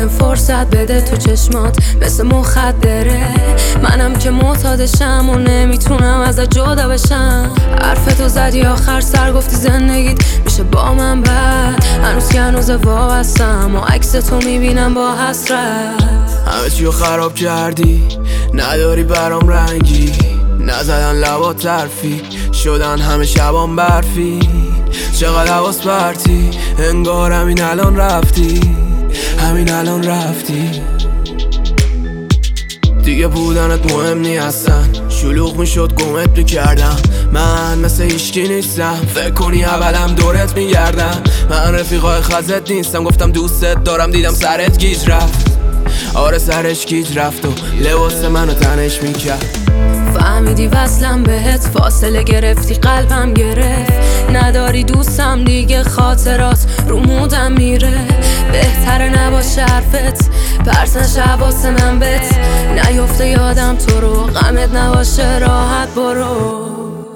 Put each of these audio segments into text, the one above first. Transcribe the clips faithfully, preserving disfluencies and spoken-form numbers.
بهم فرصت بده تو چشمات مثل مخدره. منم که معتادشم و نمیتونم ازت جدا بشم. حرفتو زدی آخر سر گفتی زندگیت میشه با من بد. هنوز که هنوز وابستم و عکس تو میبینم با حسرت. همه چیو خراب کردی، نداری برام رنگی. نزدن لبات طرفی، شدن همه شبان برفی. چقدر حواس پرتی، انگار همین الان رفتی، همین الان رفتی. دیگه بودنت مهم نی اصلا، شلوغ میشد گمت میکردم. من مثل هیچکی نیستم، فکر کنی اولم دورت میگردم. من رفیقای خزت نیستم، گفتم دوستت دارم دیدم سرت گیج رفت. آره سرش گیج رفت و لباس منو تنش میکرد. فهمیدی وصلم بهت، فاصله گرفتی قلبم گرفت. نداری دوستم دیگه، خاطرات رو مودم میره. بهتره نباشه حرفت، پرس نشه حواس من بهت. نیفته یادم تو رو، غمت نباشه راحت برو.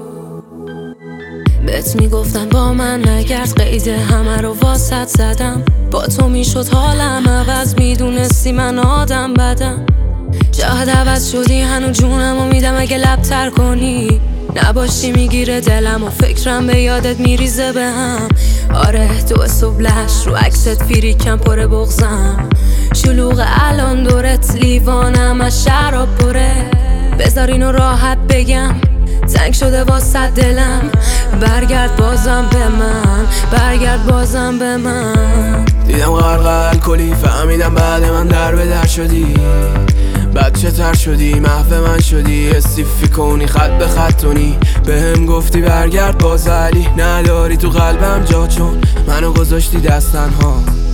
بهت میگفتن با من نگرد، قید همه رو واسط زدم. با تو میشد حالم عوض، میدونستی من آدم بدم. جهت عوض شدی هنو جونم و میدم اگه لب تر کنی. نباشی میگیره دلم و فکرم به یادت میریزه به هم. آره تو صبلش رو عکست فیریکم پره بغزم. شلوغ الان دورت لیوانم از شراب پره. بذار اینو راحت بگم، تنگ شده واسه دلم. برگرد بازم به من، برگرد بازم به من. دیدم غرق الکلی، فهمیدم بعد من در به در شدی. بچه تر شدی، محو من شدی. استیفی کنی خط به خطونی، بهم گفتی برگرد باز علی. نداری تو قلبم جا، چون منو گذاشتی دستن ها.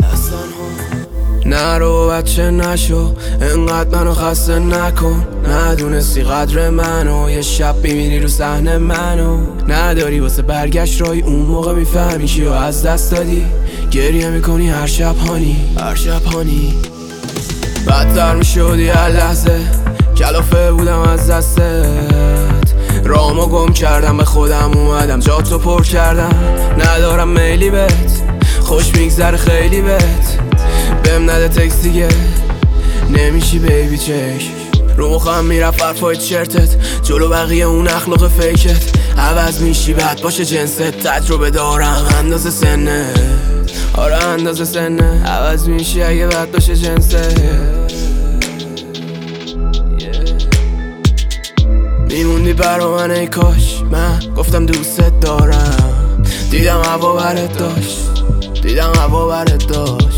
نرو بچه نشو، انقدر منو خسته نکن. ندونستی قدر منو، یه شب میبینی رو صحنه منو. نداری واسه برگشت رای، اون موقع میفهمی کیو از دست دادی. گریه میکنی هر شب هانی، هر شب هانی. بدتر میشدی هر لحظه، کلافه بودم از دستت. رامو گم کردم، به خودم اومدم جاتو پر کردم. ندارم میلی بهت، خوش میگذره خیلی بهت. بهم نده تکس دیگه، نمیشی بیبی چش. رو مخم میرفت حرفای چرتت، جلو بقیه اون اخلاق فیکت. عوض میشی بد باشه جنست، تجربه دارم اندازه سنه. آره اندازه سنه، عوض میشی اگه بد باشه جنست. میموندی برا من ای کاش، من گفتم دوستت دارم. دیدم هوا برت داشت، دیدم هوا برت داشت.